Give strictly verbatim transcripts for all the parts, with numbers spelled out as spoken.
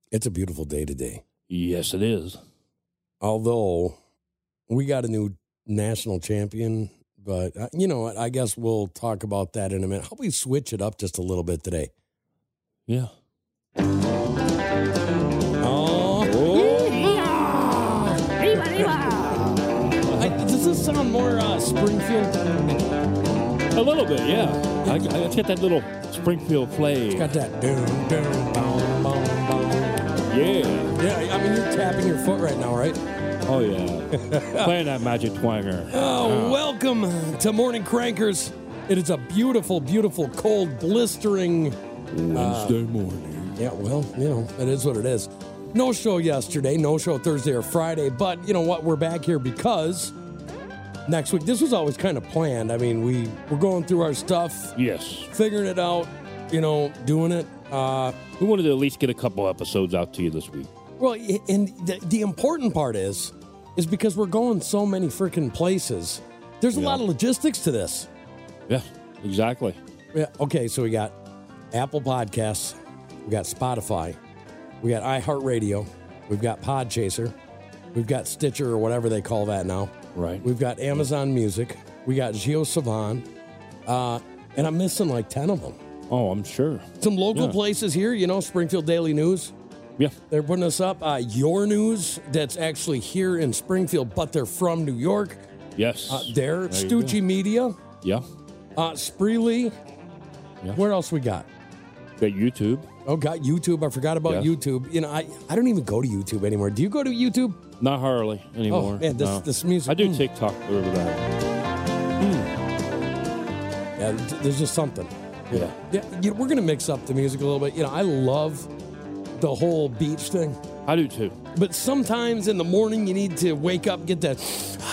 It's a beautiful day today. Yes, it is. Although we got a new national champion, but uh, you know what? I guess we'll talk about that in a minute. How about we switch it up just a little bit today? Yeah. Oh. I, does this sound more uh, Springfield? A little bit, yeah. I, I, it's got that little Springfield flavor. It's got that doom, doom, boom, boom, boom. Yeah. Yeah, I mean, you're tapping your foot right now, right? Oh, yeah. Playing that magic twanger. Oh, uh. Welcome to Morning Crankers. It is a beautiful, beautiful, cold, blistering Wednesday uh, morning. Yeah, well, you know, it is what it is. No show yesterday, no show Thursday or Friday, but you know what? We're back here because next week, this was always kind of planned. I mean, we, we're going through our stuff. Yes. Figuring it out, you know, doing it. Uh, we wanted to at least get a couple episodes out to you this week. Well, and the, the important part is, is because we're going so many freaking places, there's a yeah. lot of logistics to this. Yeah, exactly. Yeah. Okay, so we got Apple Podcasts, we got Spotify, we got iHeartRadio, we've got Podchaser, we've got Stitcher or whatever they call that now. Right. We've got Amazon Music, we got JioSaavn, uh, and I'm missing like ten of them. Oh, I'm sure. Some local yeah. places here, you know, Springfield Daily News. Yeah. They're putting us up. Uh, Your News, that's actually here in Springfield, but they're from New York. Yes. Uh, there. there Stucci Media. Yeah. Uh, Spreely. Yeah. Where else we got? Got YouTube. Oh, got YouTube. I forgot about yeah. YouTube. You know, I, I don't even go to YouTube anymore. Do you go to YouTube? Not hardly anymore. Oh, man, this, no. this music. I do mm. TikTok over that. Mm. Yeah, there's just something. Yeah. Yeah, yeah, we're going to mix up the music a little bit. You know, I love the whole beach thing. I do too. But sometimes in the morning you need to wake up and get that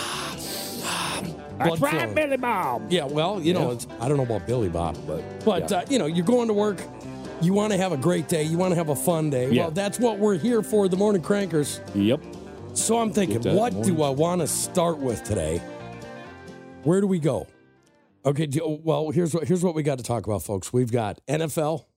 That's right, Billy Bob. Yeah, well, you know, yeah. it's, I don't know about Billy Bob, but, but yeah. uh, you know, you're going to work, you want to have a great day, you want to have a fun day. Yeah. Well, that's what we're here for, the Morning Crankers. Yep. So I'm thinking, what morning. do I want to start with today? Where do we go? Okay, do, well, here's what here's what we got to talk about, folks. We've got N F L.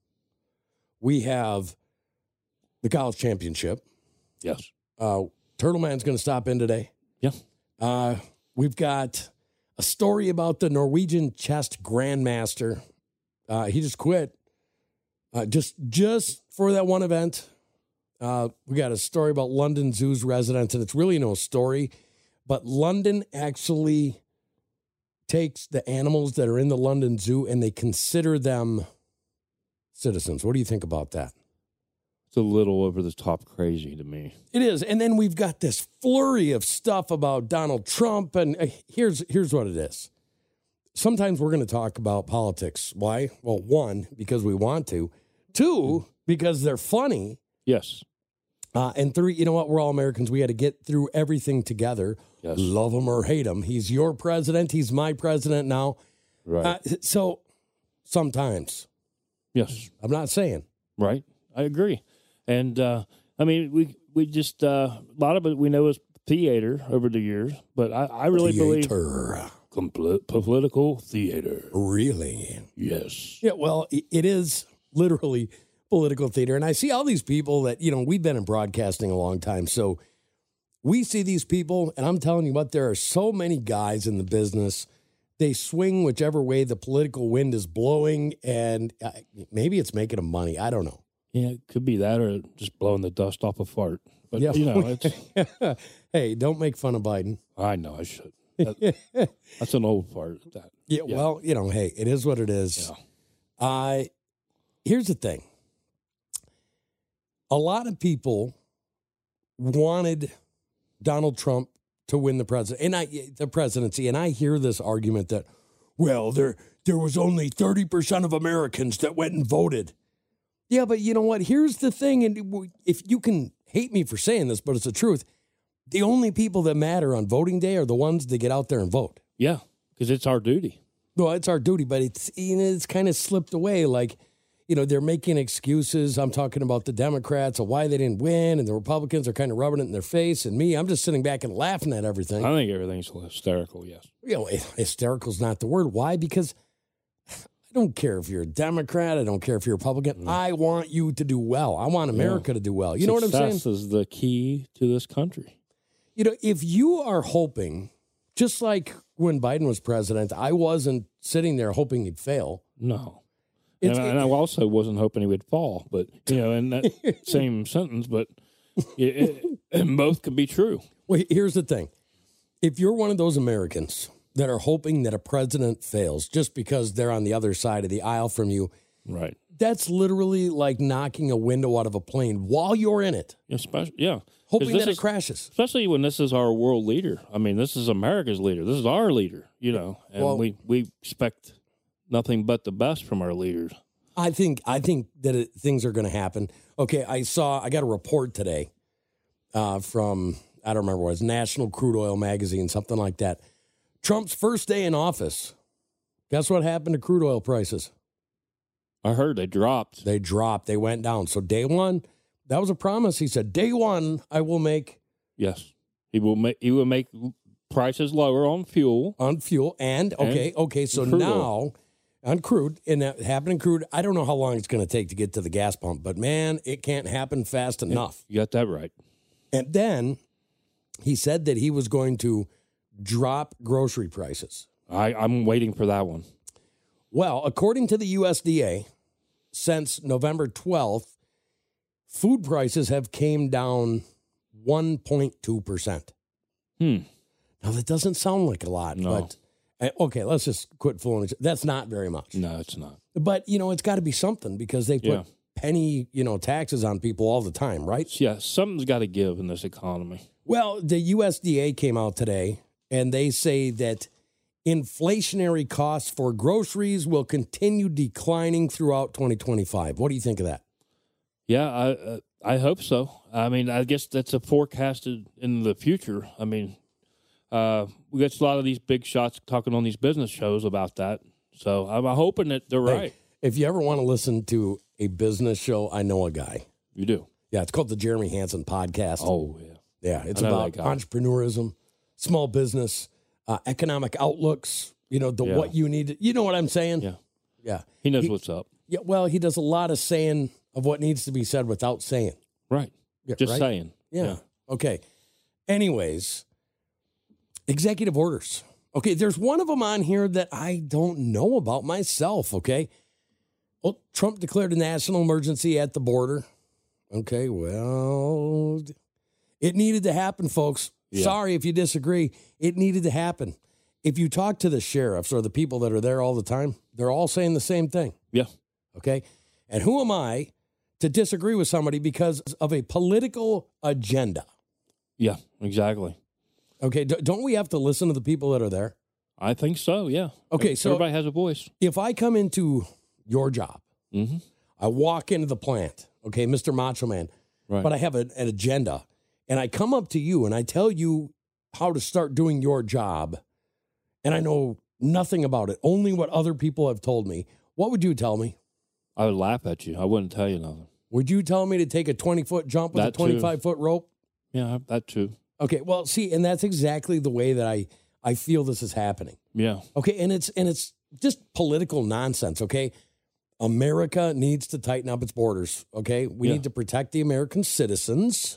We have the college championship. Yes. Uh, Turtle Man's going to stop in today. Yeah. Uh, we've got a story about the Norwegian chess grandmaster. Uh, he just quit uh, just just for that one event. Uh, we got a story about London Zoo's residents, and it's really no story, but London actually takes the animals that are in the London Zoo and they consider them citizens. What do you think about that? It's a little over the top crazy to me. It is. And then we've got this flurry of stuff about Donald Trump. And uh, here's here's what it is. Sometimes we're going to talk about politics. Why? Well, one, because we want to. Two, because they're funny. Yes. Uh, and three, you know what? We're all Americans. We got to get through everything together. Yes. Love him or hate him. He's your president. He's my president now. Right. Uh, so sometimes. Yes. I'm not saying. Right. I agree. And, uh, I mean, we we just, uh, a lot of it we know is theater over the years, but I, I really theater. believe compl- political theater. Really? Yes. Yeah, well, it is literally political theater. And I see all these people that, you know, we've been in broadcasting a long time. So we see these people, and I'm telling you what, there are so many guys in the business. They swing whichever way the political wind is blowing, and uh, maybe it's making them money. I don't know. Yeah, it could be that or just blowing the dust off a fart. But, yeah. you know, it's... Hey, don't make fun of Biden. I know, I should. That, that's an old part of that. Yeah, yeah, well, you know, hey, it is what it is. Yeah. Uh, here's the thing. A lot of people wanted Donald Trump to win the president and I the presidency, and I hear this argument that, well, there there was only thirty percent of Americans that went and voted. Yeah, but you know what? Here's the thing, and if you can hate me for saying this, but it's the truth. The only people that matter on voting day are the ones that get out there and vote. Yeah, because it's our duty. Well, it's our duty, but it's you know, it's kind of slipped away. Like, you know, they're making excuses. I'm talking about the Democrats of why they didn't win, and the Republicans are kind of rubbing it in their face. And me, I'm just sitting back and laughing at everything. I think everything's hysterical, yes. You know, hysterical's not the word. Why? Because I don't care if you're a Democrat. I don't care if you're a Republican. Mm. I want you to do well. I want America yeah. to do well. You Success know what I'm saying? Success is the key to this country. You know, if you are hoping, just like when Biden was president, I wasn't sitting there hoping he'd fail. No. And, and I also wasn't hoping he would fall, but, you know, in that same sentence, but it, it, both could be true. Well, here's the thing. If you're one of those Americans that are hoping that a president fails just because they're on the other side of the aisle from you, right? That's literally like knocking a window out of a plane while you're in it. Especially, yeah. Hoping that is, it crashes. Especially when this is our world leader. I mean, this is America's leader. This is our leader, you know, and well, we, we expect nothing but the best from our leaders. I think I think that it, things are going to happen. Okay, I saw, I got a report today uh, from, I don't remember what it was, National Crude Oil Magazine, something like that. Trump's first day in office. Guess what happened to crude oil prices? I heard they dropped. They dropped. They went down. So day one, that was a promise. He said, day one, I will make. Yes. He will make, he will make prices lower on fuel. On fuel. And, okay, and okay, so now, oil. on crude, and that happened in crude, I don't know how long it's going to take to get to the gas pump, but man, it can't happen fast enough. You got that right. And then he said that he was going to drop grocery prices. I, I'm waiting for that one. Well, according to the U S D A, since November twelfth, food prices have came down one point two percent. Hmm. Now, that doesn't sound like a lot, no. but okay, let's just quit fooling each other. That's not very much. No, it's not. But, you know, it's got to be something because they put yeah. penny, you know, taxes on people all the time, right? Yeah, something's got to give in this economy. Well, the U S D A came out today, and they say that inflationary costs for groceries will continue declining throughout twenty twenty-five. What do you think of that? Yeah, I uh, I hope so. I mean, I guess that's a forecasted in the future. I mean, uh, we got a lot of these big shots talking on these business shows about that. So I'm hoping that they're hey, right. If you ever want to listen to a business show, I know a guy. You do? Yeah, it's called the Jeremy Hansen Podcast. Oh, yeah. Yeah, it's about entrepreneurism, small business, uh, economic outlooks, you know, the yeah. what you need. To, you know what I'm saying? Yeah. Yeah. He knows he, what's up. Yeah, well, he does a lot of saying of what needs to be said without saying. Right. Yeah, Just right? saying. Yeah. yeah. Okay. Anyways, executive orders. Okay, there's one of them on here that I don't know about myself, okay? Well, Trump declared a national emergency at the border. Okay, well, it needed to happen, folks. Yeah. Sorry if you disagree. It needed to happen. If you talk to the sheriffs or the people that are there all the time, they're all saying the same thing. Yeah. Okay? And who am I to disagree with somebody because of a political agenda? Yeah, exactly. Okay, d- don't we have to listen to the people that are there? I think so, yeah. Okay, so everybody has a voice. If I come into your job, mm-hmm. I walk into the plant, okay, Mister Macho Man, right. but I have a, an agenda, and I come up to you and I tell you how to start doing your job, and I know nothing about it, only what other people have told me, what would you tell me? I would laugh at you. I wouldn't tell you nothing. Would you tell me to take a twenty-foot jump with that a twenty-five-foot rope? Yeah, that too. Okay, well, see, and that's exactly the way that I, I feel this is happening. Yeah. Okay, and it's and it's just political nonsense, okay? America needs to tighten up its borders, okay? We yeah. need to protect the American citizens.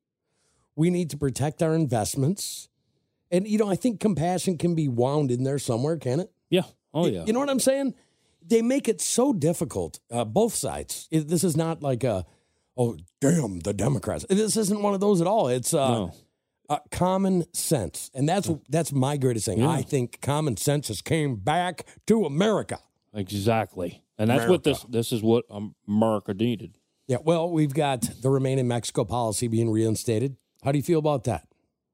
We need to protect our investments. And, you know, I think compassion can be wound in there somewhere, can it? Yeah. Oh, yeah. You know what I'm saying? They make it so difficult, uh, both sides. It, this is not like a, oh, damn, the Democrats. This isn't one of those at all. It's uh, no. uh, common sense. And that's that's my greatest thing. Yeah. I think common sense has came back to America. Exactly. And that's America. what this this is what America needed. Yeah, well, we've got the Remain in Mexico policy being reinstated. How do you feel about that?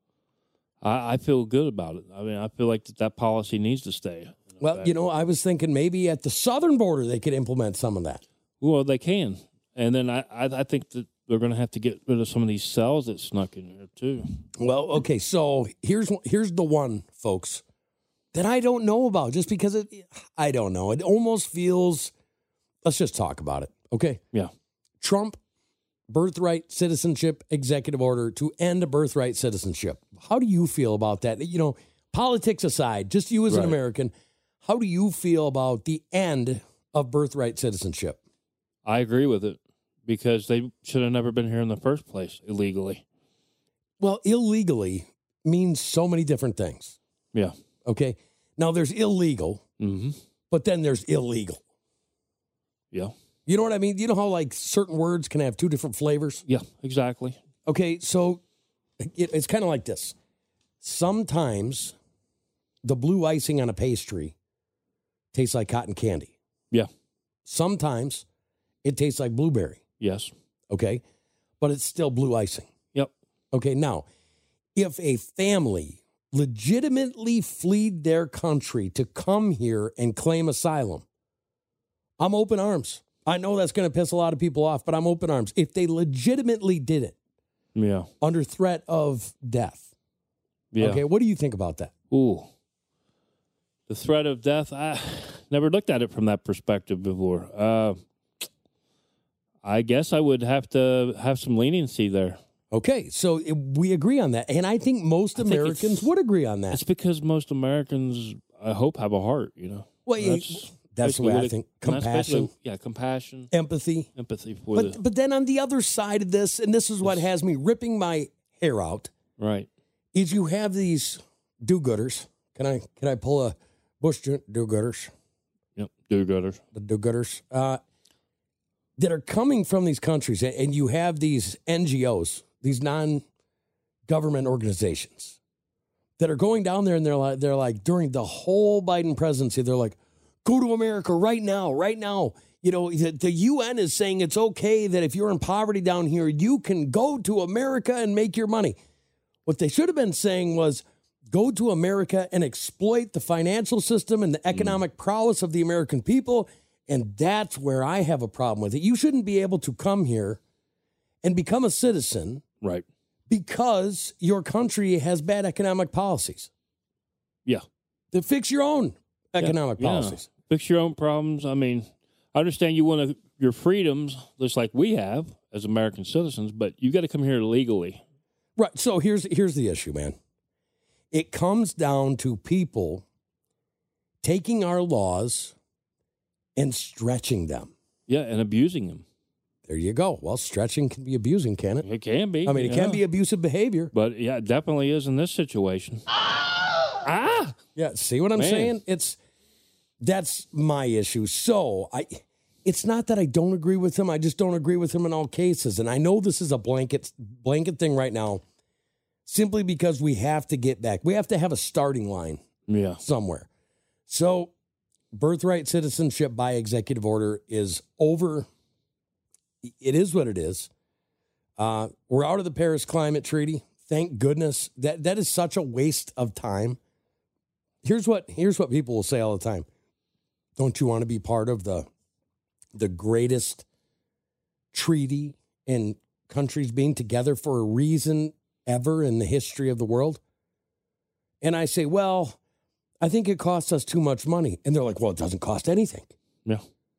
I, I feel good about it. I mean, I feel like that, that policy needs to stay. Well, you know, I was thinking maybe at the southern border they could implement some of that. Well, they can. And then I, I, I think that they're going to have to get rid of some of these cells that snuck in here, too. Well, okay, so here's here's the one, folks, that I don't know about just because it, I don't know. It almost feels, let's just talk about it, okay? Yeah. Trump, birthright citizenship executive order to end birthright citizenship. How do you feel about that? You know, politics aside, just you as right. an American, how do you feel about the end of birthright citizenship. I agree with it because they should have never been here in the first place illegally. Well, illegally means so many different things. Yeah. Okay. Now there's illegal, Mm-hmm. but then there's illegal. Yeah. You know what I mean? You know how like certain words can have two different flavors? Yeah, exactly. Okay, so it, it's kind of like this. Sometimes the blue icing on a pastry tastes like cotton candy. Yeah. Sometimes it tastes like blueberry. Yes. Okay, but it's still blue icing. Yep. Okay, now, if a family legitimately fled their country to come here and claim asylum, I'm open arms. I know that's going to piss a lot of people off, but I'm open arms. If they legitimately did it Yeah. under threat of death, Yeah. okay, what do you think about that? Ooh. The threat of death, I never looked at it from that perspective before. Uh, I guess I would have to have some leniency there. Okay, so it, we agree on that. And I think most I think Americans it's- would agree on that. It's because most Americans, I hope, have a heart, you know. Well, you- That's, That's the basically way what I it- think. and that's Compassion, basically- Yeah, compassion, empathy. empathy for But, the... but then on the other side of this, and this is what has me ripping my hair out, Right. is you have these do-gooders. Can I can I pull a Bush do-gooders? Yep, do-gooders. The do-gooders. Uh, that are coming from these countries, and- and you have these N G Os, these non-government organizations that are going down there, and they're like, they're like during the whole Biden presidency, they're like, go to America right now, right now. You know, the, the U N is saying it's okay that if you're in poverty down here, you can go to America and make your money. What they should have been saying was go to America and exploit the financial system and the economic prowess of the American people. And that's where I have a problem with it. You shouldn't be able to come here and become a citizen Right. because your country has bad economic policies. Yeah. To fix your own economic Yeah. policies. Fix your own problems. I mean, I understand you want to, your freedoms, just like we have as American citizens, but you got to come here legally. Right. So here's here's the issue, man. It comes down to people taking our laws and stretching them. Yeah, and abusing them. There you go. Well, stretching can be abusing, can it? It can be. I mean, it yeah. can be abusive behavior. But yeah, it definitely is in this situation. Ah! Yeah, see what I'm Man. saying? It's that's my issue. So I it's not that I don't agree with him. I just don't agree with him in all cases. And I know this is a blanket blanket thing right now, simply because we have to get back. We have to have a starting line Yeah. somewhere. So birthright citizenship by executive order is over. It is what it is. Uh, we're out of the Paris Climate Treaty. Thank goodness. That that is such a waste of time. Here's what here's what people will say all the time. Don't you want to be part of the the greatest treaty in countries being together for a reason ever in the history of the world? And I say, well, I think it costs us too much money. And they're like, well, it doesn't cost anything. Yeah.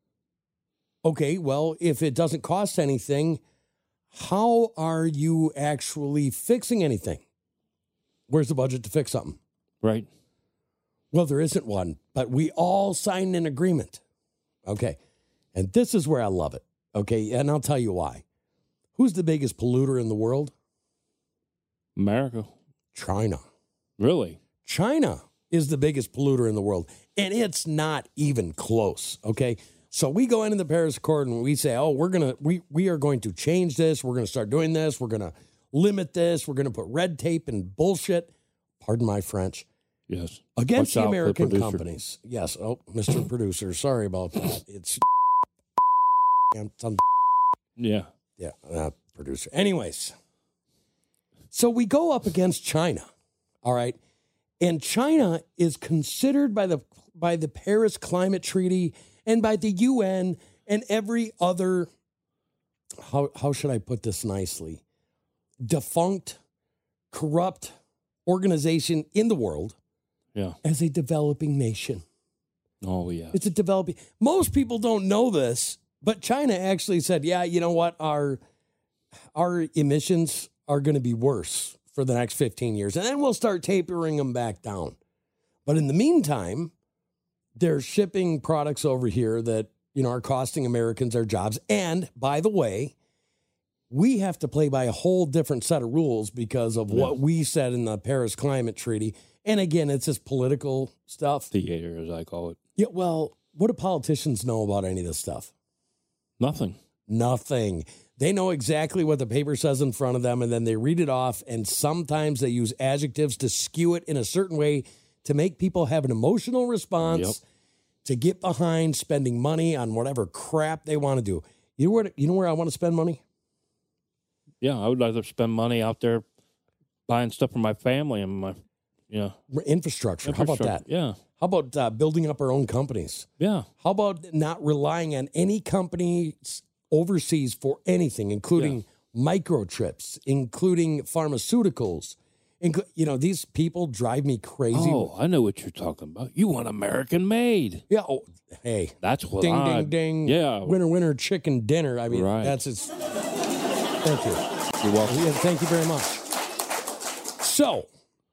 Okay, well, if it doesn't cost anything, how are you actually fixing anything? Where's the budget to fix something? Right. Well, there isn't one, but we all signed an agreement. Okay, and this is where I love it. Okay, and I'll tell you why. Who's the biggest polluter in the world? America. China. Really? China is the biggest polluter in the world, and it's not even close, okay? So we go into the Paris Accord and we say, oh, we're going to, we we are going to change this. We're going to start doing this. We're going to limit this. We're going to put red tape and bullshit, pardon my French, Yes. against Watch the out for the American producer. companies. Yes. Oh, Mister Producer, sorry about that. It's some Yeah. yeah, uh, producer. Anyways, so we go up against China, all right, and China is considered by the by the Paris Climate Treaty and by the U N and every other. How how should I put this nicely? Defunct, corrupt organization in the world Yeah. as a developing nation. Oh, yeah. It's a developing. Most people don't know this, but China actually said, "Yeah, you know what? Our our emissions are going to be worse for the next fifteen years, and then we'll start tapering them back down." But in the meantime, they're shipping products over here that you know, are costing Americans their jobs. And by the way, we have to play by a whole different set of rules because of what Yeah. we said in the Paris Climate Treaty. And again, it's just political stuff. Theater, as I call it. Yeah, well, what do politicians know about any of this stuff? Nothing. Nothing. They know exactly what the paper says in front of them, and then they read it off, and sometimes they use adjectives to skew it in a certain way to make people have an emotional response, Yep. to get behind spending money on whatever crap they want to do. You know where, you know where I want to spend money? Yeah, I would rather spend money out there buying stuff for my family and my, you know, Infrastructure. How about that? infrastructure. Yeah, How about uh, building up our own companies? yeah, How about not relying on any companies overseas for anything, including microchips, including pharmaceuticals? Inclu- you know, these people drive me crazy. Oh, I know what you're talking about. You want American made. Yeah. Oh, hey. That's what Ding, I, ding, ding. Yeah. Winner, winner, chicken dinner. I mean, Right. that's it's. Thank you. You're welcome. Yeah, thank you very much. So,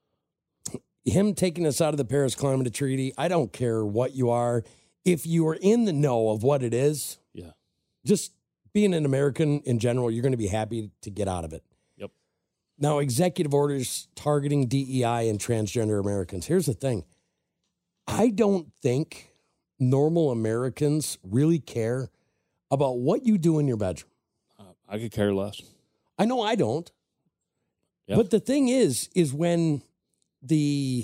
him taking us out of the Paris Climate Treaty, I don't care what you are. If you are in the know of what it is, Yeah. just being an American in general, you're going to be happy to get out of it. Yep. Now, executive orders targeting D E I and transgender Americans. Here's the thing. I don't think normal Americans really care about what you do in your bedroom. Uh, I could care less. I know I don't. Yeah. But the thing is, is when the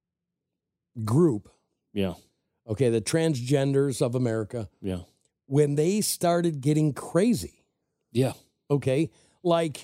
group, Yeah. okay, the transgenders of America, Yeah. when they started getting crazy, Yeah. okay, like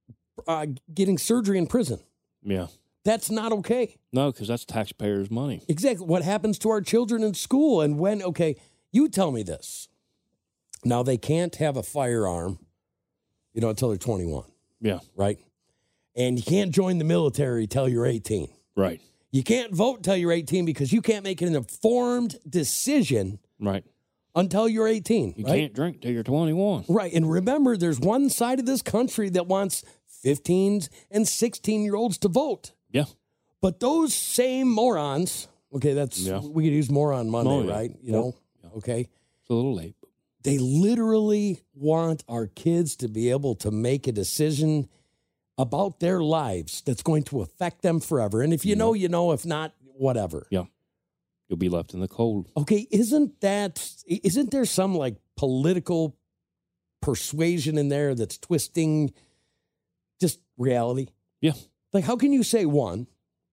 uh, getting surgery in prison, Yeah. that's not okay. No, because that's taxpayers' money. Exactly. What happens to our children in school and when, okay, you tell me this. Now, they can't have a firearm, you know, until they're twenty-one, Yeah. right? And you can't join the military till you're eighteen. Right. You can't vote till you're eighteen because you can't make an informed decision Right. until you're eighteen. You right? can't drink till you're twenty-one. Right. And remember, there's one side of this country that wants fifteens and sixteen-year-olds to vote. Yeah. But those same morons, okay, that's, Yeah. we could use moron Monday, Oh, yeah. right? You Yep. know, Yeah. okay. It's a little late. They literally want our kids to be able to make a decision about their lives that's going to affect them forever. And if you know, you know, if not, whatever. Yeah. You'll be left in the cold. Okay, isn't that, isn't there some like political persuasion in there that's twisting just reality? Yeah. Like, how can you say one?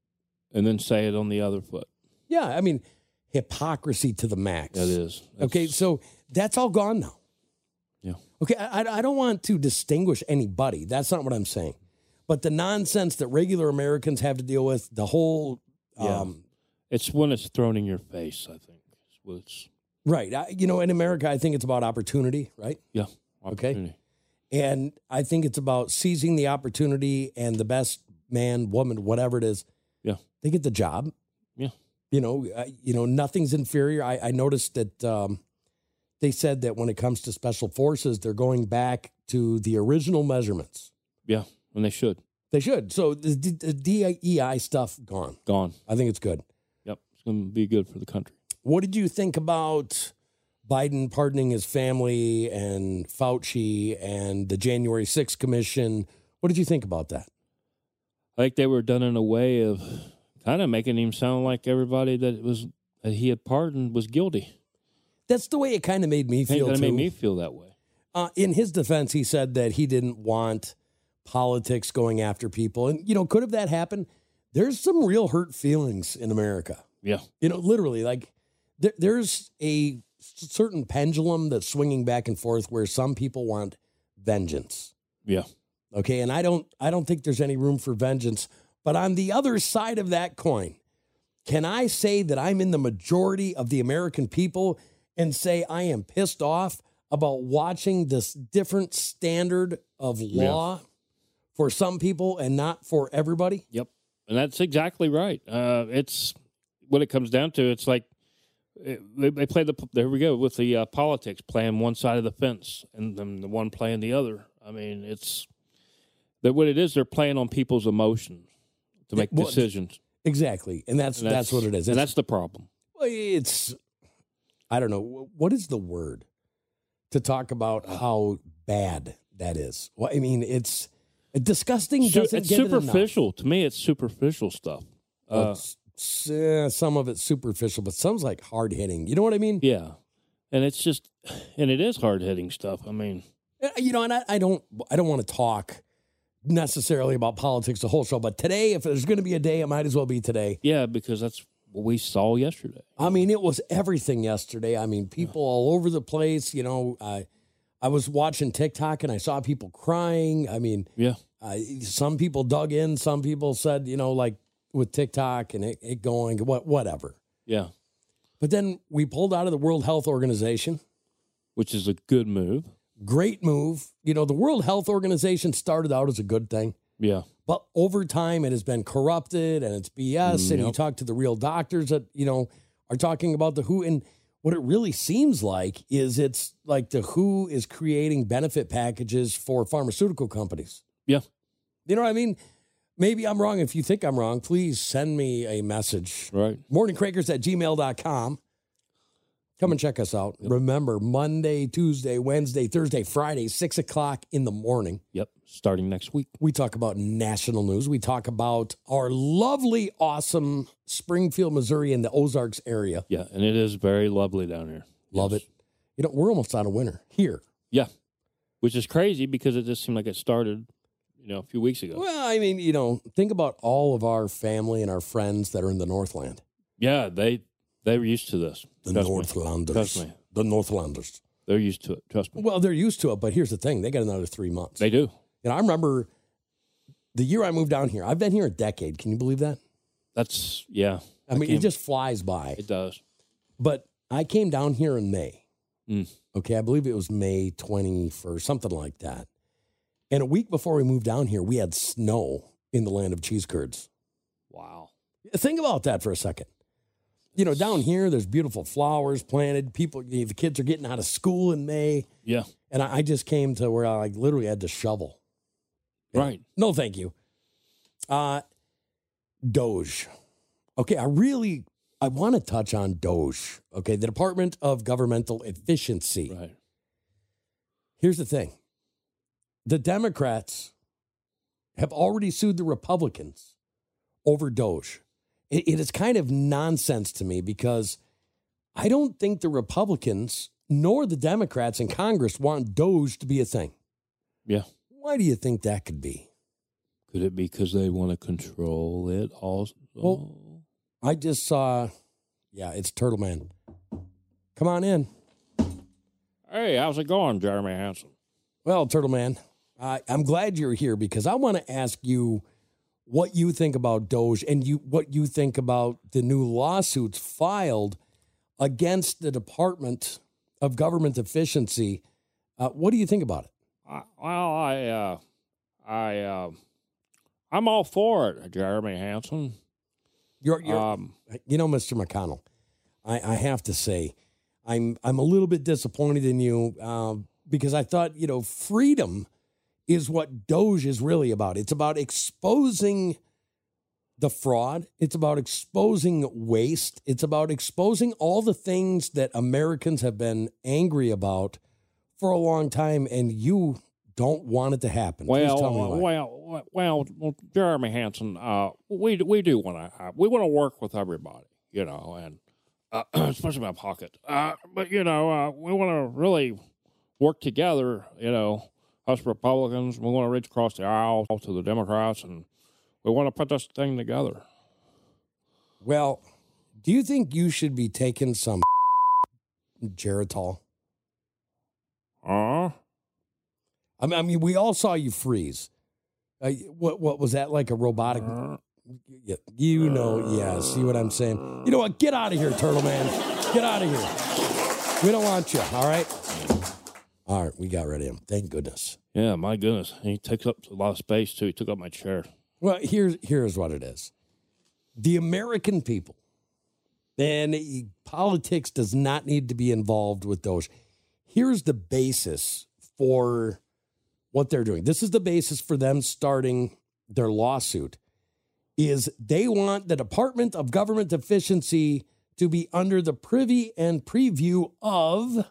And then say it on the other foot. Yeah, I mean, hypocrisy to the max. That is. That's- Okay, so that's all gone now. Yeah. Okay, I, I I don't want to distinguish anybody. That's not what I'm saying. But the nonsense that regular Americans have to deal with, the whole, Yeah. um, It's when it's thrown in your face, I think. It's, what it's, right. I, you know, in America, I think it's about opportunity, right? yeah. Okay. Opportunity. And I think it's about seizing the opportunity and the best man, woman, whatever it is, Yeah. they get the job. Yeah. You know, uh, you know, nothing's inferior. I, I noticed that um, they said that when it comes to special forces, they're going back to the original measurements. Yeah. And they should. They should. So the, the D E I stuff gone. Gone. I think it's good. Yep. It's going to be good for the country. What did you think about Biden pardoning his family and Fauci and the January sixth commission? What did you think about that? I think they were done in a way of kind of making him sound like everybody that was that he had pardoned was guilty. That's the way it kind of made me I think feel that too. made me feel that way. Uh, in his defense, he said that he didn't want politics going after people. And, you know, could have that happened? There's some real hurt feelings in America. Yeah. You know, literally, like there, there's a certain pendulum that's swinging back and forth where some people want vengeance. Yeah. Okay. And I don't, I don't think there's any room for vengeance. But on the other side of that coin, can I say that I'm in the majority of the American people and say I am pissed off about watching this different standard of law yeah. for some people and not for everybody? Yep. And that's exactly right. Uh, it's what it comes down to. It's like it, they, they play the, there we go, with the uh, politics, playing one side of the fence and then the one playing the other. I mean, it's that what it is, they're playing on people's emotions to make well, decisions. Exactly. And that's, and that's, that's what it is. It's, and that's the problem. It's, I don't know, what is the word to talk about how bad that is? Well, I mean, it's disgusting. Su- Doesn't it's get it superficial. enough. To me, it's superficial stuff. Well, Uh, it's- eh, some of it's superficial, but some's like hard hitting. You know what I mean? yeah. And it's just, and it is hard hitting stuff. I mean, You know, and I, I don't, I don't want to talk necessarily about politics the whole show, but today, if there's going to be a day, it might as well be today. yeah, because that's what we saw yesterday. I mean, it was everything yesterday. I mean, people all over the place. You know, I, I was watching TikTok and I saw people crying. I mean, Yeah. uh, some people dug in. Some people said, you know, like with TikTok and it, it going, what, whatever. Yeah. But then we pulled out of the World Health Organization. Which is a good move. Great move. You know, the World Health Organization started out as a good thing. Yeah. But over time, it has been corrupted and it's B S. And you Yep. talk to the real doctors that, you know, are talking about the W H O. And what it really seems like is it's like the W H O is creating benefit packages for pharmaceutical companies. Yeah. You know what I mean? Maybe I'm wrong. If you think I'm wrong, please send me a message. Right. morning quakers at gmail dot com. Come and check us out. Yep. Remember, Monday, Tuesday, Wednesday, Thursday, Friday, six o'clock in the morning. Yep. Starting next week. We talk about national news. We talk about our lovely, awesome Springfield, Missouri, and the Ozarks area. Yeah. And it is very lovely down here. Love Yes. it. You know, we're almost out of winter here. Yeah. Which is crazy because it just seemed like it started, you know, a few weeks ago. Well, I mean, you know, think about all of our family and our friends that are in the Northland. Yeah. They, they're used to this. The Trust me. Northlanders. Trust me. The Northlanders. They're used to it. Trust me. Well, they're used to it, but here's the thing. They got another three months. They do. You know, I remember the year I moved down here. I've been here a decade. Can you believe that? That's, yeah. I mean, can't- it just flies by. It does. But I came down here in May. Mm. Okay, I believe it was May twenty-first, something like that. And a week before we moved down here, we had snow in the land of cheese curds. Wow. Think about that for a second. You know, down here, there's beautiful flowers planted. People, the kids are getting out of school in May. Yeah. And I, I just came to where I like, literally had to shovel. Right. No, thank you. Uh, Doge. Okay, I really, I want to touch on Doge. Okay, the Department of Governmental Efficiency. Right. Here's the thing. The Democrats have already sued the Republicans over Doge. It, it is kind of nonsense to me because I don't think the Republicans nor the Democrats in Congress want Doge to be a thing. Yeah. Why do you think that could be? Could it be because they want to control it also? Well, I just saw, yeah, it's Turtle Man. Come on in. Hey, how's it going, Jeremy Hansen? Well, Turtle Man, uh, I'm glad you're here because I want to ask you what you think about Doge and you what you think about the new lawsuits filed against the Department of Government Efficiency. Uh, what do you think about it? Uh, well, I, uh, I, uh, I'm all for it, Jeremy Hansen. You're, you're Um, you know, Mister McConnell, I, I have to say, I'm I'm a little bit disappointed in you uh, because I thought, you know, freedom is what Doge is really about. It's about exposing the fraud. It's about exposing waste. It's about exposing all the things that Americans have been angry about for a long time, and you don't want it to happen. Please well, tell me uh, why. well, well, well, Jeremy Hansen, uh, we we do want to uh, we want to work with everybody, you know, and uh, especially my pocket. Uh, but you know, uh, we want to really work together. You know, us Republicans, we want to reach across the aisle to the Democrats, and we want to put this thing together. Well, do you think you should be taking some Geritol? Uh I mean, I mean, we all saw you freeze. Uh, what what was that like a robotic? uh, Yeah, you know, yeah. See what I'm saying? You know what? Get out of here, Turtle Man. Get out of here. We don't want you. All right. All right, we got rid of him. Thank goodness. Yeah, my goodness, he takes up a lot of space too. He took up my chair. Well, here's here's what it is. The American people, and politics does not need to be involved with those. Here's the basis for what they're doing. This is the basis for them starting their lawsuit, is they want the Department of Government Efficiency to be under the privy and preview of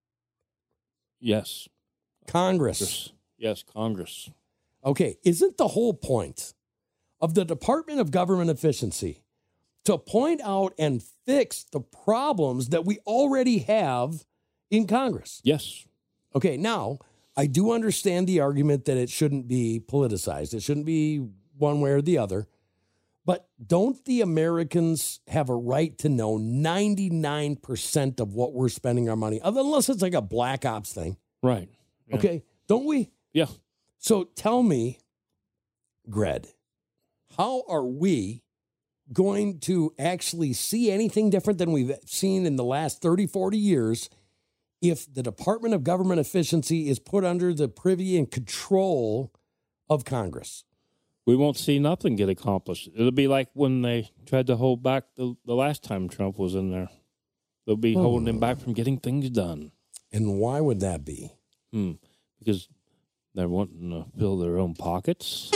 Yes. Congress. Yes, yes, Congress. Okay, isn't the whole point of the Department of Government Efficiency to point out and fix the problems that we already have in Congress? Yes. Okay, now, I do understand the argument that it shouldn't be politicized. It shouldn't be one way or the other. But don't the Americans have a right to know ninety-nine percent of what we're spending our money, unless it's like a black ops thing? Right. Yeah. Okay, don't we? Yeah. So tell me, Gred, how are we going to actually see anything different than we've seen in the last thirty, forty years if the Department of Government Efficiency is put under the privy and control of Congress? We won't see nothing get accomplished. It'll be like when they tried to hold back the, the last time Trump was in there. They'll be Hmm. holding him back from getting things done. And why would that be? Hmm. Because they're wanting to fill their own pockets.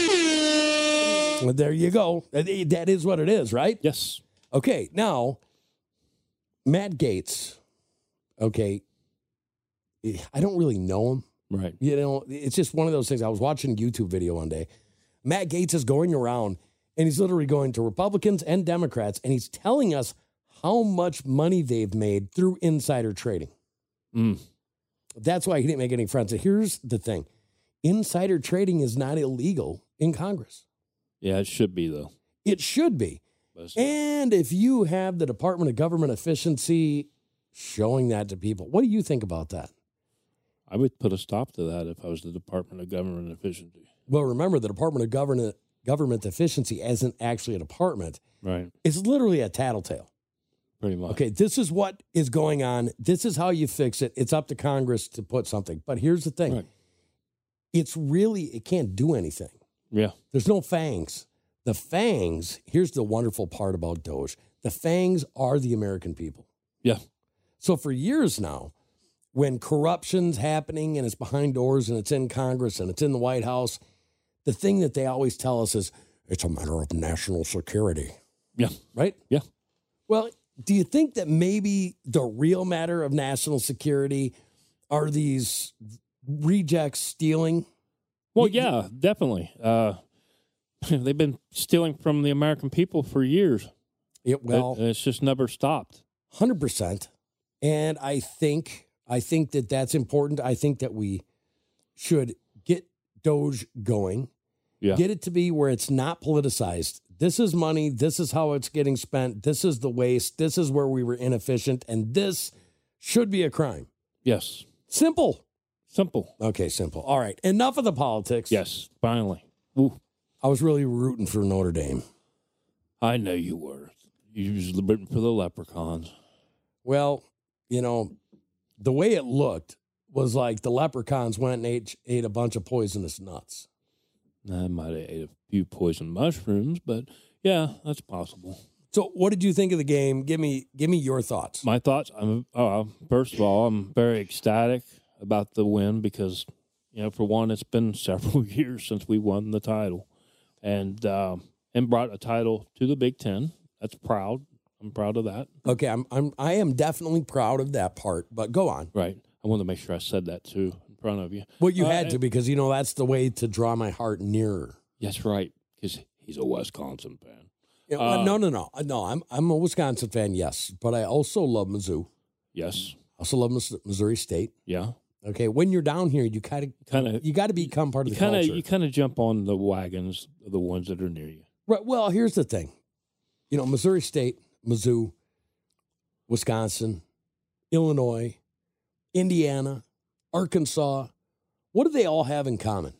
Well, there you go. That that is what it is, right? Yes. Okay, now, Matt Gaetz, okay, I don't really know him. Right. You know, it's just one of those things. I was watching a YouTube video one day. Matt Gaetz is going around, and he's literally going to Republicans and Democrats, and he's telling us how much money they've made through insider trading. Mm. That's why he didn't make any friends. And here's the thing. Insider trading is not illegal in Congress. Yeah, it should be, though. It should be. But it's not. And if you have the Department of Government Efficiency showing that to people, what do you think about that? I would put a stop to that if I was the Department of Government Efficiency. Well, remember, the Department of Government Government Efficiency isn't actually a department. Right. It's literally a tattletale. Pretty much. Okay, this is what is going on. This is how you fix it. It's up to Congress to put something. But here's the thing. Right. It's really, it can't do anything. Yeah. There's no fangs. The fangs, here's the wonderful part about Doge. The fangs are the American people. Yeah. So for years now, when corruption's happening and it's behind doors and it's in Congress and it's in the White House, the thing that they always tell us is, it's a matter of national security. Yeah. Right? Yeah. Well, do you think that maybe the real matter of national security are these rejects stealing? Well, You- yeah, definitely. Uh, they've been stealing from the American people for years. It, well, It- it's just never stopped. one hundred percent. And I think I think that that's important. I think that we should get Doge going, Yeah. get it to be where it's not politicized. This is money. This is how it's getting spent. This is the waste. This is where we were inefficient. And this should be a crime. Yes. Simple. Simple. Okay, simple. All right. Enough of the politics. Yes. Finally. Ooh, I was really rooting for Notre Dame. I know you were. You was rooting for the leprechauns. Well, you know, the way it looked was like the leprechauns went and ate, ate a bunch of poisonous nuts. I might have ate a few poison mushrooms, but yeah, that's possible. So, what did you think of the game? Give me, give me your thoughts. My thoughts. I'm. Uh, first of all, I'm very ecstatic about the win because, you know, for one, it's been several years since we won the title, and um, and brought a title to the Big Ten. That's proud. I'm proud of that. Okay, I'm, I'm, I am definitely proud of that part. But go on. Right. I wanted to make sure I said that too in front of you. Well, you Uh, had to because you know that's the way to draw my heart nearer. That's right, because he's a Wisconsin fan. You know, Uh, no, no, no, no. I'm I'm a Wisconsin fan, yes, but I also love Mizzou. Yes. I also love Miss- Missouri State. Yeah. Okay, when you're down here, you kind of Kind of. you got to become part of You the kind of. culture. You kind of jump on the wagons of the ones that are near you. Right. Well, here's the thing. You know, Missouri State, Mizzou, Wisconsin, Illinois, Indiana, Arkansas. What do they all have in common?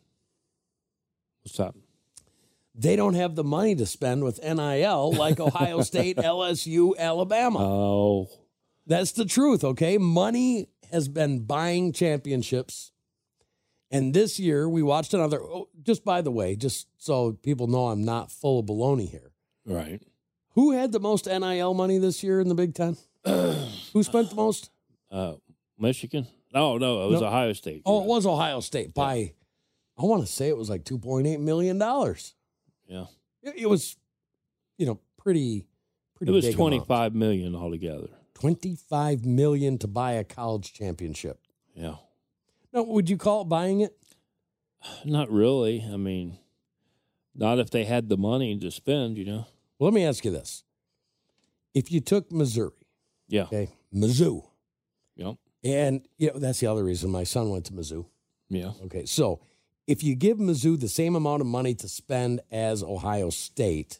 What's that? They don't have the money to spend with N I L like Ohio State, L S U, Alabama. Oh. That's the truth, okay? Money has been buying championships. And this year, we watched another, oh, just by the way, just so people know I'm not full of baloney here. Right. Who had the most N I L money this year in the Big Ten? Who spent the most? Uh, Michigan? No, no, it was No. Ohio State. Oh, it was Ohio State by, I want to say it was like two point eight million dollars. Yeah. It, it was, you know, pretty Pretty It was big twenty-five million altogether. twenty-five million to buy a college championship. Yeah. Now, would you call it buying it? Not really. I mean, not if they had the money to spend, you know. Well, let me ask you this. If you took Missouri, Yeah. okay, Mizzou, Yep. and you know, that's the other reason my son went to Mizzou. Yeah. Okay, so if you give Mizzou the same amount of money to spend as Ohio State,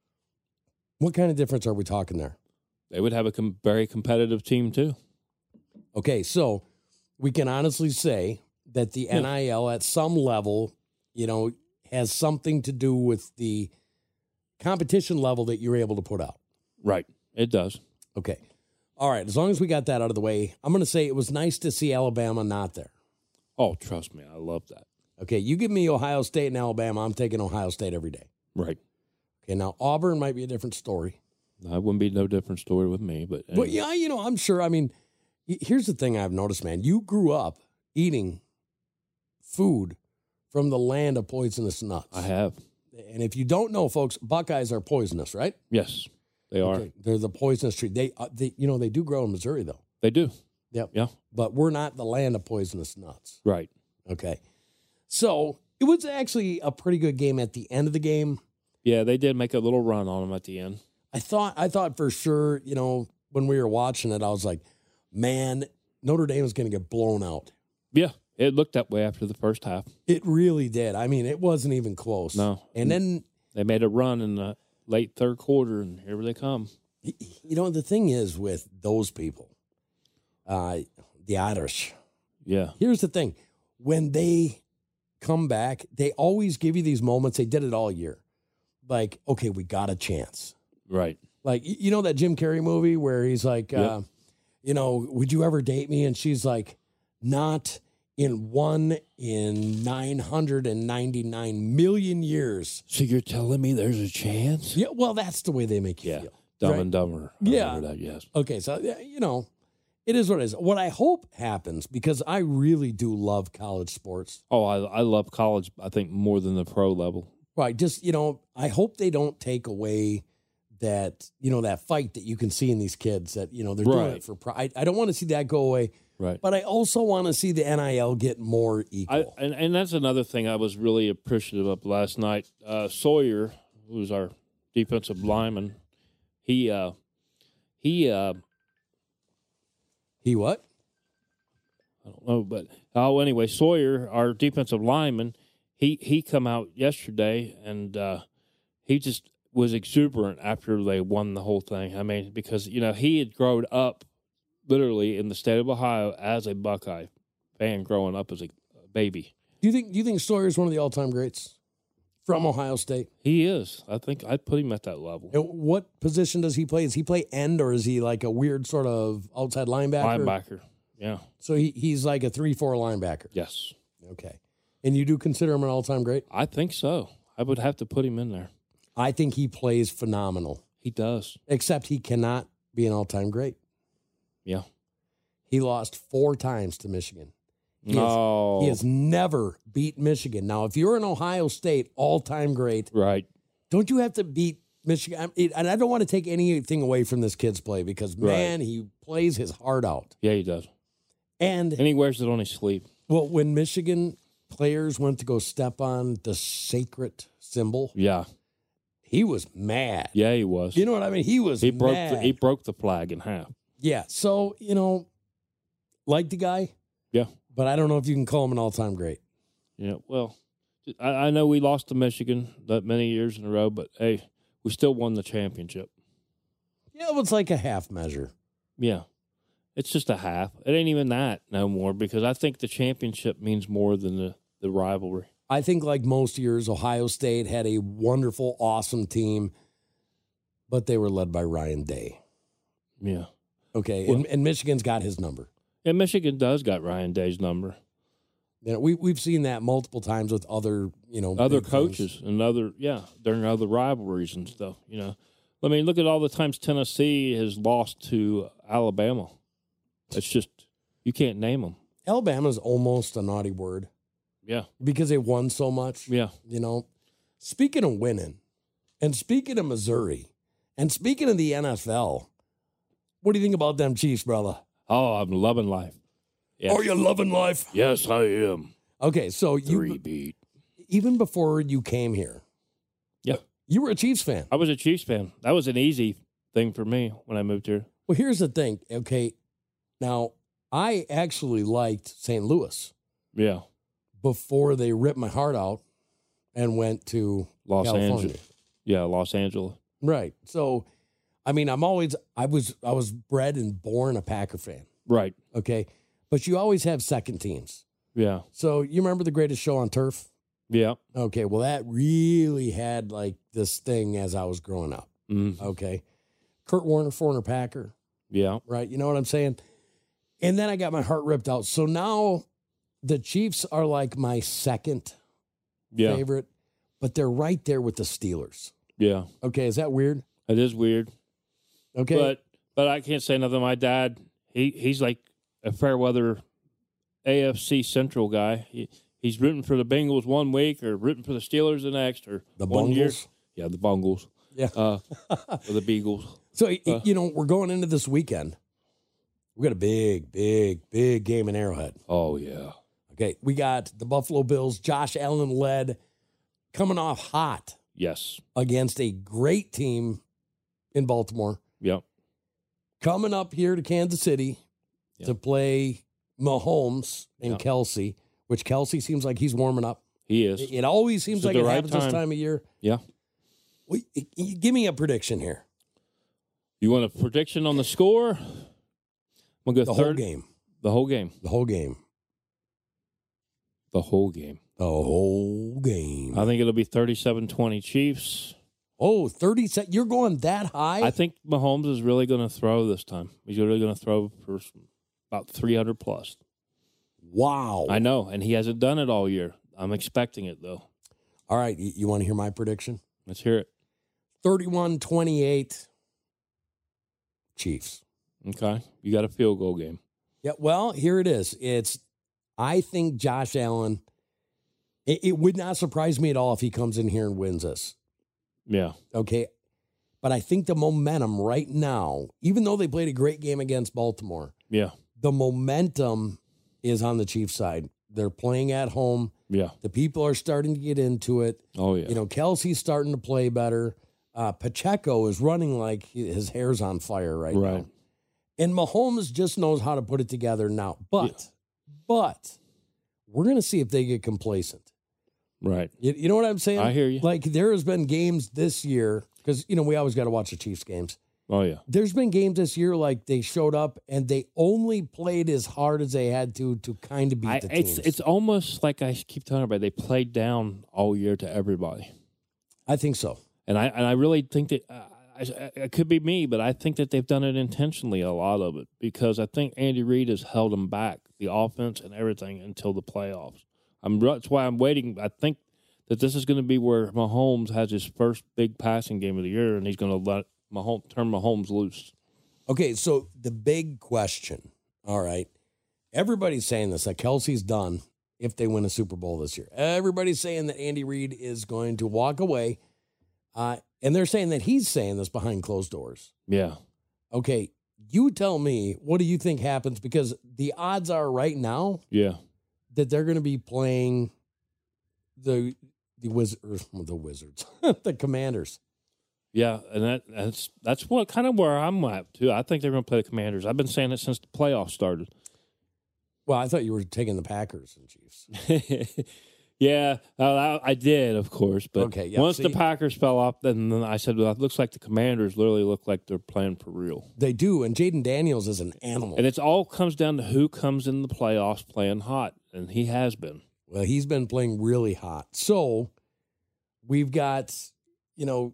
what kind of difference are we talking there? They would have a com- very competitive team, too. Okay, so we can honestly say that the N I L at some level, you know, has something to do with the competition level that you're able to put out. Right. It does. Okay. All right, as long as we got that out of the way, I'm going to say it was nice to see Alabama not there. Oh, trust me. I love that. Okay, you give me Ohio State and Alabama, I'm taking Ohio State every day. Right. Okay, now Auburn might be a different story. That wouldn't be no different story with me. But, But yeah, you know, I'm sure. I mean, y- here's the thing I've noticed, man. You grew up eating food from the land of poisonous nuts. I have. And if you don't know, folks, Buckeyes are poisonous, right? Yes, they are. Okay, they're the poisonous tree. They, uh, they, you know, they do grow in Missouri, though. They do. Yep. Yeah. But we're not the land of poisonous nuts. Right. Okay. So it was actually a pretty good game at the end of the game. Yeah, they did make a little run on them at the end. I thought, I thought for sure, you know, when we were watching it, I was like, man, Notre Dame is going to get blown out. Yeah, it looked that way after the first half. It really did. I mean, it wasn't even close. No. And then, They made a run in the late third quarter, and here they come. you know, the thing is with those people, uh, the Irish, Yeah. here's the thing. When they come back, they always give you these moments. They did it all year. Like, okay, we got a chance. Right. Like, y- you know that Jim Carrey movie where he's like, Yep. uh, you know, would you ever date me? And she's like, not in one in nine hundred ninety-nine million years. So you're telling me there's a chance? Yeah, well, that's the way they make you Yeah. feel. Dumb Right. and Dumber. I Yeah. remember that, yes. Okay, so, yeah, you know, it is what it is. What I hope happens, because I really do love college sports. Oh, I, I love college, I think, more than the pro level. Right. Just, you know, I hope they don't take away that, you know, that fight that you can see in these kids that, you know, they're doing Right. it for pride. I don't want to see that go away, Right. but I also want to see the N I L get more I, equal. and, and that's another thing I was really appreciative of last night. Uh, Sawyer, who's our defensive lineman, he, uh, he, uh, he what? I don't know, but oh, anyway, Sawyer, our defensive lineman, he he come out yesterday and uh, he just was exuberant after they won the whole thing. I mean, because you know he had grown up literally in the state of Ohio as a Buckeye fan, growing up as a baby. Do you think do you think Sawyer's one of the all time greats from Ohio State? He is. I think I'd put him at that level. And what position does he play? Does he play end or is he like a weird sort of outside linebacker? Linebacker. Yeah. So he, he's like a three four linebacker. Yes. Okay. And you do consider him an all time great? I think so. I would have to put him in there. I think he plays phenomenal, He does. except he cannot be an all time great. Yeah. He lost four times to Michigan. He no. Has, he has never beat Michigan. Now, if you're an Ohio State all time great, Right. don't you have to beat Michigan? I- it- And I don't want to take anything away from this kid's play because, Right. man, he plays his heart out. Yeah, he does. And, And he wears it on his sleeve. well, when Michigan players went to go step on the sacred symbol, Yeah. he was mad. Yeah, he was. You know what I mean? He was he broke mad. the, he broke the flag in half. Yeah. So, you know, like the guy, Yeah. but I don't know if you can call him an all time great. Yeah. Well, I, I know we lost to Michigan that many years in a row, but hey, we still won the championship. Yeah, it was like a half measure. Yeah. It's just a half. It ain't even that no more because I think the championship means more than the, the rivalry. I think, like most years, Ohio State had a wonderful, awesome team, but they were led by Ryan Day. Yeah. Okay. Well- and, and Michigan's got his number. And Michigan does got Ryan Day's number. You know, we, we've seen that multiple times with other, you know, Other big coaches things. and other, yeah, during other rivalries and stuff, you know. I mean, look at all the times Tennessee has lost to Alabama. It's just, you can't name them. Alabama's almost a naughty word Yeah. because they won so much. Yeah. You know, speaking of winning and speaking of Missouri And speaking of the N F L, what do you think about them Chiefs, brother? Oh, I'm loving life. Yes. Are you loving life? Yes, I am. Okay, so you Three beat. even before you came here, Yeah, you were a Chiefs fan. I was a Chiefs fan. That was an easy thing for me when I moved here. Well, here's the thing. Okay, now I actually liked Saint Louis Yeah, before they ripped my heart out and went to Los California. Angeles. Yeah, Los Angeles. Right. So, I mean, I'm always I was I was bred and born a Packer fan. Right. Okay, but you always have second teams. Yeah. So you remember The Greatest Show on Turf? Yeah. Okay, well that really had like this thing as I was growing up. Mm. Okay, Kurt Warner, former Packer, Yeah. right? You know what I'm saying? And then I got my heart ripped out. So now the Chiefs are like my second Yeah. favorite, but they're right there with the Steelers. Yeah. Okay, is that weird? It is weird. Okay, But but I can't say nothing. My dad, he he's like a fair weather A F C Central guy. He, he's rooting for the Bengals one week or rooting for the Steelers the next or the one year. Bungles. Yeah, the Bungles. Yeah. Uh, or the Beagles. So Uh. you know we're going into this weekend. We got a big, big, big game in Arrowhead. Oh yeah. Okay, we got the Buffalo Bills. Josh Allen led, coming off hot Yes. against a great team in Baltimore. Yep. Coming up here to Kansas City Yeah. to play Mahomes and Yeah. Kelsey, which Kelsey seems like he's warming up. He is. It, it always seems It's at like the it right happens this time. time of year. Yeah. Well, y- y- give me a prediction here. You want a prediction on the score? We'll go The third. whole game. The whole game. The whole game. The whole game. The whole game. I think it'll be thirty-seven twenty Chiefs. Oh, thirty sec- You're going that high? I think Mahomes is really going to throw this time. He's really going to throw for about three hundred plus. Wow. I know, and he hasn't done it all year. I'm expecting it, though. All right. You, you want to hear my prediction? Let's hear it. thirty-one twenty-eight Chiefs. Okay. You got a field goal game. Yeah, well, here it is. It's, I think Josh Allen, it, it would not surprise me at all if he comes in here and wins this. Yeah. Okay. But I think the momentum right now, even though they played a great game against Baltimore, Yeah. the momentum is on the Chiefs side. They're playing at home. Yeah. The people are starting to get into it. Oh, yeah. You know, Kelsey's starting to play better. Uh, Pacheco is running like he- his hair's on fire right, Right. now. And Mahomes just knows how to put it together now. But, Yeah. but we're going to see if they get complacent. Right. You, you know what I'm saying? I hear you. Like there has been games this year because, you know, we always got to watch the Chiefs games. Oh, yeah. There's been games this year like they showed up and they only played as hard as they had to to kind of beat I, the it's teams. it's almost like I keep telling everybody they played down all year to everybody. I think so. And I and I really think that uh, I, it could be me, but I think that they've done it intentionally, a lot of it, because I think Andy Reid has held them back, the offense and everything, until the playoffs. I'm that's why I'm waiting. I think that this is going to be where Mahomes has his first big passing game of the year, and he's going to let Mahomes turn Mahomes loose. Okay, so the big question, all right, everybody's saying this, that Kelsey's done if they win a Super Bowl this year. Everybody's saying that Andy Reid is going to walk away, uh, and they're saying that he's saying this behind closed doors. Yeah. Okay, you tell me, what do you think happens? Because the odds are right now Yeah. that they're going to be playing the the Wizards, the Wizards, the Commanders. Yeah, and that that's that's what kind of where I'm at too. I think they're going to play the Commanders. I've been saying it since the playoffs started. Well, I thought you were taking the Packers and Chiefs. Yeah, uh, I, I did, of course. But Okay, yeah, once the see- Packers fell off, then, then I said, well, it looks like the Commanders literally look like they're playing for real. They do, and Jaden Daniels is an animal. And it's all comes down to who comes in the playoffs playing hot, and he has been. Well, he's been playing really hot. So we've got, you know,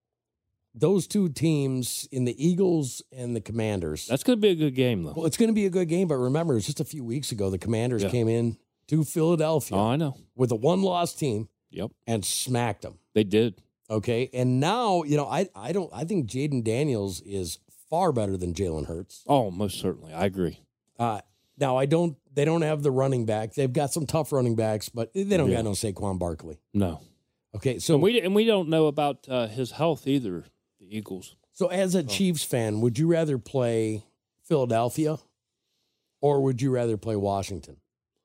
those two teams in the Eagles and the Commanders. That's going to be a good game, though. Well, it's going to be a good game, but remember, it's just a few weeks ago the Commanders Yeah. came in to Philadelphia Oh, I know. with a one-loss team Yep, and smacked them. they did. Okay, and now you know I I don't I think Jaden Daniels is far better than Jalen Hurts. Oh, most certainly. I agree. Uh, now I don't they don't have the running back. They've got some tough running backs, but they don't Yeah. got no Saquon Barkley. No. Okay, so And we, and we don't know about uh, his health either, the Eagles. So as a Chiefs fan, would you rather play Philadelphia or would you rather play Washington?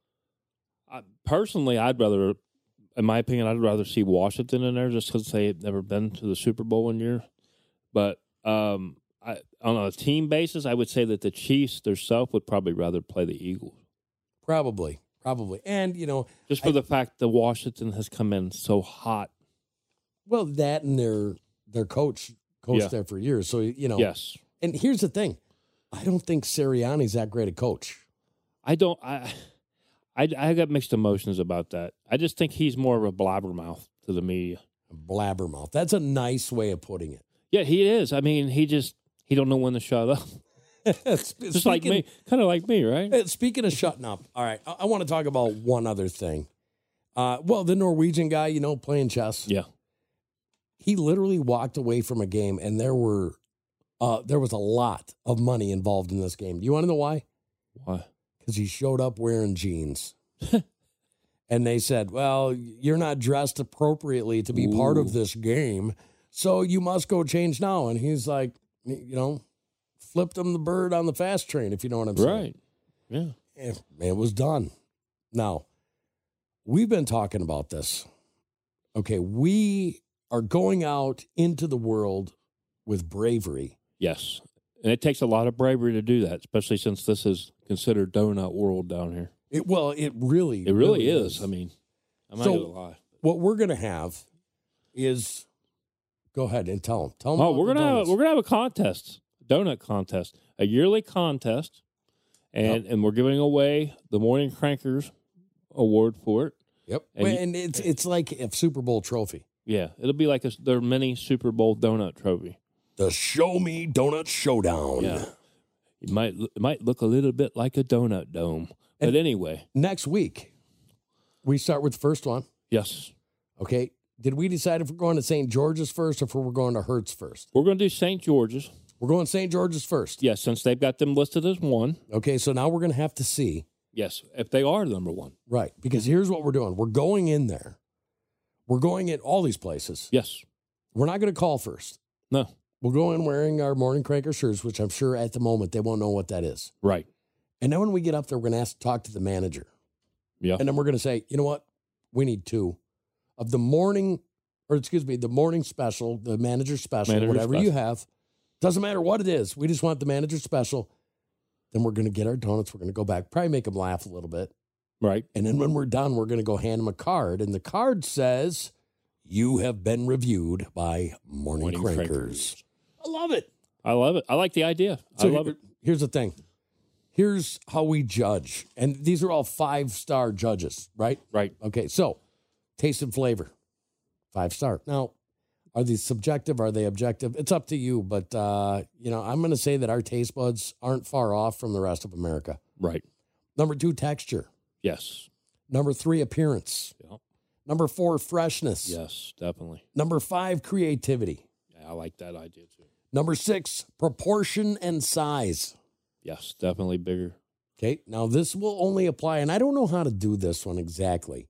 I, personally, I'd rather, in my opinion, I'd rather see Washington in there just because they've never been to the Super Bowl one year. But um, I, on a team basis, I would say that the Chiefs themselves would probably rather play the Eagles. Probably, probably. And, you know. Just for I, the fact that Washington has come in so hot. Well, that and their, their coach coached yeah. there for years. So, you know. Yes. And here's the thing. I don't think Sirianni's that great a coach. I don't. I, I, I got mixed emotions about that. I just think he's more of a blabbermouth to the media. Blabbermouth. That's a nice way of putting it. Yeah, he is. I mean, he just he don't know when to shut up. Just speaking, like me, kind of like me, right? Speaking of shutting up, all right, I, I want to talk about one other thing. Uh, well, the Norwegian guy, you know, playing chess. Yeah, he literally walked away from a game, and there were. Uh, there was a lot of money involved in this game. Do you want to know why? Why? Because he showed up wearing jeans. And they said, well, you're not dressed appropriately to be Ooh. part of this game, so you must go change now. And he's like, you know, flipped him the bird on the fast train, if you know what I'm saying. Right. Yeah. And it was done. Now, we've been talking about this. Okay, we are going out into the world with bravery. Yes. And it takes a lot of bravery to do that, especially since this is considered donut world down here. It, well, it really, it really, really is. is. I mean, I'm not so going to lie. What we're going to have is, go ahead and tell them. Tell them. Oh, we're going to have we're going to have a contest, donut contest, a yearly contest, and yep. and we're giving away the Morning Crankers Award for it. Yep, and, and it's it's like a Super Bowl trophy. Yeah, it'll be like a, their mini Super Bowl donut trophy. The Show Me Donut Showdown. Yeah. It might, it might look a little bit like a donut dome. But and anyway. Next week, we start with the first one. Yes. Okay. Did we decide if we're going to Saint George's first or if we're going to Hertz first? We're going to do Saint George's. We're going Saint George's first. Yes, since they've got them listed as one. Okay, so now we're going to have to see. Yes, if they are number one. Right, because here's what we're doing. We're going in there. We're going in all these places. Yes. We're not going to call first. No. We'll go in wearing our Morning Cranker shirts, which I'm sure at the moment they won't know what that is. Right. And then when we get up there, we're going to ask to talk to the manager. Yeah. And then we're going to say, you know what? We need two of the morning, or excuse me, the morning special, the manager special, manager whatever special. you have. Doesn't matter what it is. We just want the manager special. Then we're going to get our donuts. We're going to go back, probably make them laugh a little bit. Right. And then when we're done, we're going to go hand them a card. And the card says, you have been reviewed by Morning, Morning Crankers. Crankers. I love it. I love it. I like the idea. So I love it. Here's the thing. Here's how we judge. And these are all five-star judges, right? Right. Okay, so taste and flavor, five-star. Now, are these subjective? Are they objective? It's up to you. But, uh, you know, I'm going to say that our taste buds aren't far off from the rest of America. Right. Number two, texture. Yes. Number three, appearance. Yep. Number four, freshness. Yes, definitely. Number five, creativity. Yeah, I like that idea, too. Number six, proportion and size. Yes, definitely bigger. Okay, now this will only apply, and I don't know how to do this one exactly.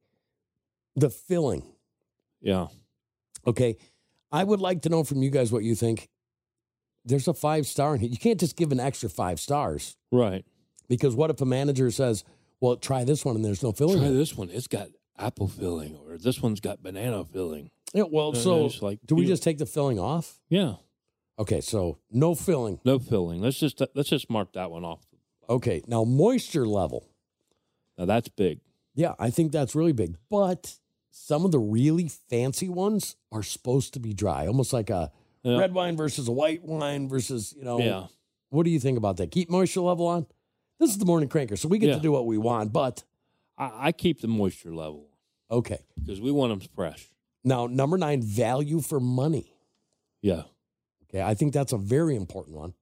The filling. Yeah. Okay, I would like to know from you guys what you think. There's a five star in here. You can't just give an extra five stars. Right. Because what if a manager says, well, try this one and there's no filling? Try this one. It's got apple filling, or this one's got banana filling. Yeah, well, so like, do we just take the filling off? Yeah. Okay, so no filling. No filling. Let's just let's just mark that one off. Okay, now moisture level. Now that's big. Yeah, I think that's really big. But some of the really fancy ones are supposed to be dry, almost like a yeah. red wine versus a white wine versus, you know. Yeah. What do you think about that? Keep moisture level on? This is the Morning Cranker, so we get yeah. to do what we want, but. I, I keep the moisture level. Okay. Because we want them fresh. Now, number nine, value for money. Yeah. Okay, I think that's a very important one.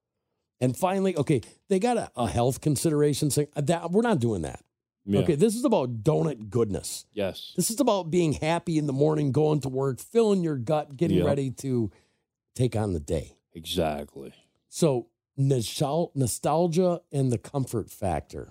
And finally, okay, they got a, a health consideration thing. That, we're not doing that. Yeah. Okay, this is about donut goodness. Yes. This is about being happy in the morning, going to work, filling your gut, getting yep. ready to take on the day. Exactly. So nostalgia and the comfort factor.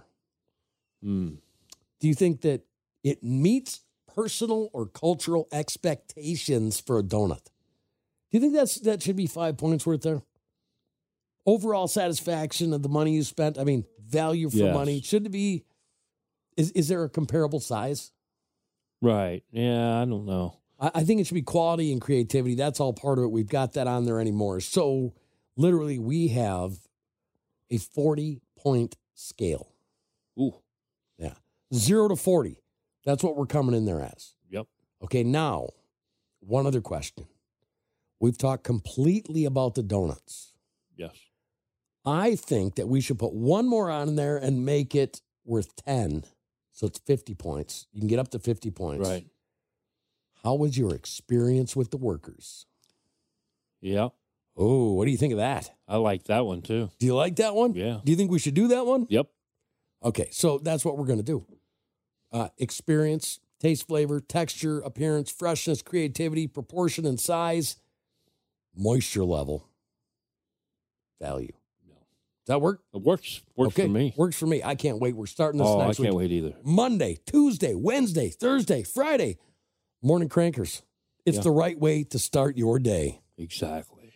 Mm. Do you think that it meets personal or cultural expectations for a donut? Do you think that's that should be five points worth there? Overall satisfaction of the money you spent. I mean, value for Yes. money. Should it be? Is is there a comparable size? Right. Yeah, I don't know. I, I think it should be quality and creativity. That's all part of it. We've got that on there anymore. So literally, we have a forty point scale. Ooh. Yeah, zero to forty. That's what we're coming in there as. Yep. Okay. Now, one other question. We've talked completely about the donuts. Yes. I think that we should put one more on there and make it worth ten. So it's fifty points. You can get up to fifty points. Right. How was your experience with the workers? Yeah. Oh, what do you think of that? I like that one too. Do you like that one? Yeah. Do you think we should do that one? Yep. Okay, so that's what we're going to do. Uh, experience, taste, flavor, texture, appearance, freshness, creativity, proportion and size, moisture level, value. No. Does that work? It works. Works okay. for me. Works for me. I can't wait. We're starting this Oh, I next can't week. wait either. Monday, Tuesday, Wednesday, Thursday, Friday. Morning Crankers. It's Yeah. the right way to start your day. Exactly.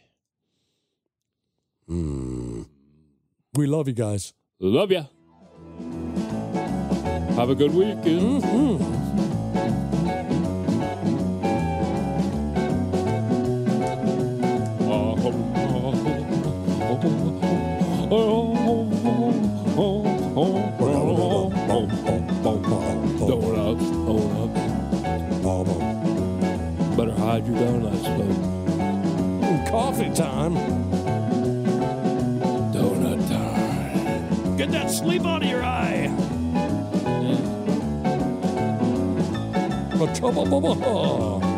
Mm. We love you guys. Love ya. Have a good weekend. Mm-hmm. Donuts, donuts. Better hide your donuts, though. Coffee time. Donut time. Get that sleep out of your eye. Yeah. Ba-cha-ba-ba-ba.